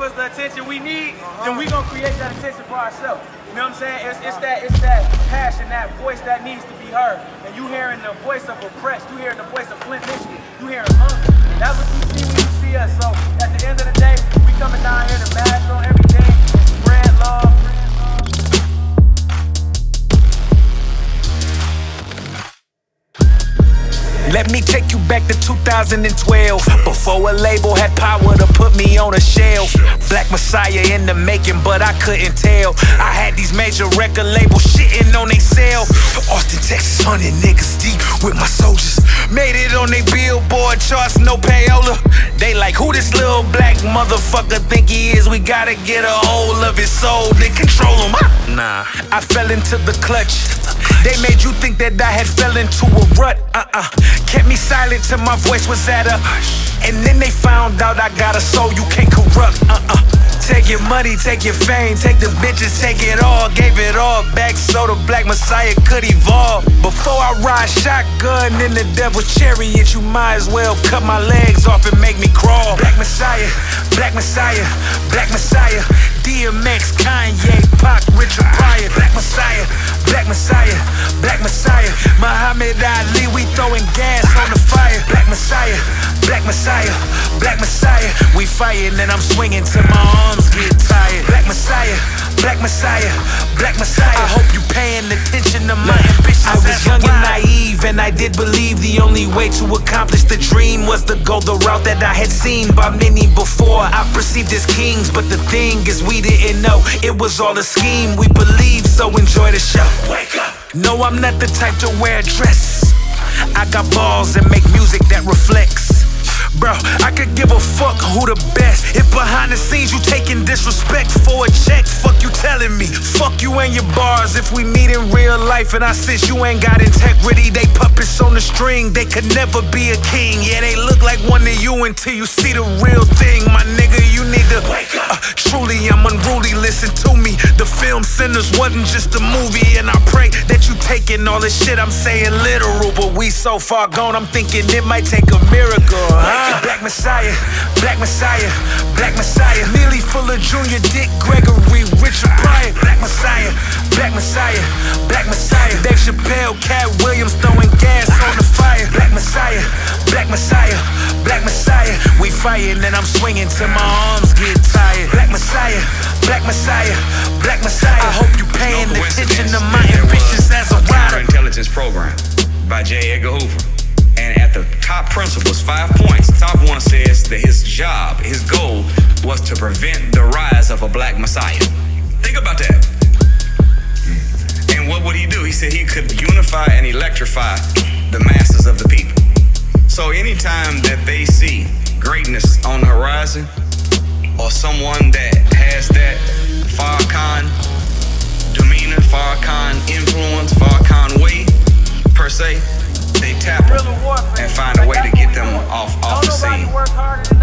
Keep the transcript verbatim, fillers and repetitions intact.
us the attention we need, then we gonna create that attention for ourselves. You know what I'm saying? It's, it's that it's that passion, that voice that needs to be heard. And you hearing the voice of oppressed, you hearing the voice of Flint, Michigan, you hearing hunger. That's what you see when you see us. So at the end of the day, we coming down here to mash on everything, spread love. Let me take you back to two thousand twelve, before a label had power to put me on a shelf. Black Messiah in the making, but I couldn't tell. I had these major record labels shitting on they self. Austin, Texas, hundred niggas deep with my soldiers. Made it on they Billboard charts, no payola. They like, who this little black motherfucker think he is? We gotta get a hold of his soul, then control him. Nah, I fell into the clutch. They made you think that I had fell into a rut. Uh-uh. Kept me silent till my voice was at a and then they found out I got a soul you can't corrupt. Uh-uh. Take your money, take your fame, take the bitches, take it all. Gave it all back so the Black Messiah could evolve. Before I ride shotgun in the devil's chariot, you might as well cut my legs off and make me crawl. Black Messiah, Black Messiah, Black Messiah, D M X, Kanye, Pac, Richard Pryor. Black Messiah, Black Messiah, Black Messiah, Muhammad Ali, we throwing gas on the fire. Black Messiah, Black Messiah, Black Messiah, we fighting and I'm swinging till my arms get tired. Black Messiah, Black Messiah, Black Messiah, I hope you paying attention to my ambitions. I was young and naive and I did believe the only way to accomplish the dream was to go the route that I had seen by many before. I perceived as kings, but the thing is we didn't know it was all a scheme. We believed, so enjoy the show. Wake up. No, I'm not the type to wear a dress. I got balls and make music that reflects. Bro, I could give a fuck who the best. If behind the scenes you taking disrespect for a check, fuck you telling me. Fuck you and your bars if we meet in real life and I sense you ain't got integrity. They puppets on the string, they could never be a king. Yeah, they look like one of you until you see the real thing. My nigga, you need to wake up. Uh, truly, I'm unruly, listen to me. The film Sinners wasn't just a movie, and I pray that you taking all this shit I'm saying literal. But we so far gone, I'm thinking it might take a miracle, huh? Black Messiah, Black Messiah, Black Messiah, nearly full of Junior Dick Gregory, Richard Pryor. Black Messiah, Black Messiah, Black Messiah, Dave Chappelle, Cat Williams throwing gas on the fire. Black Messiah, Black Messiah, Black Messiah, we fighting and I'm swinging till my arms get tired. Black Messiah, Black Messiah, Black Messiah, I hope you paying no attention to my ambitions as a rider. Counterintelligence Program by J. Edgar Hoover. And at the top principles, five points, the top one says that his job, his goal, was to prevent the rise of a Black Messiah. Think about that. And what would he do? He said he could unify and electrify the masses of the people. So anytime that they see greatness on the horizon, or someone that has that Farrakhan demeanor, Farrakhan influence, Farrakhan way, per se, they tap them and find a way to get them off, off the scene.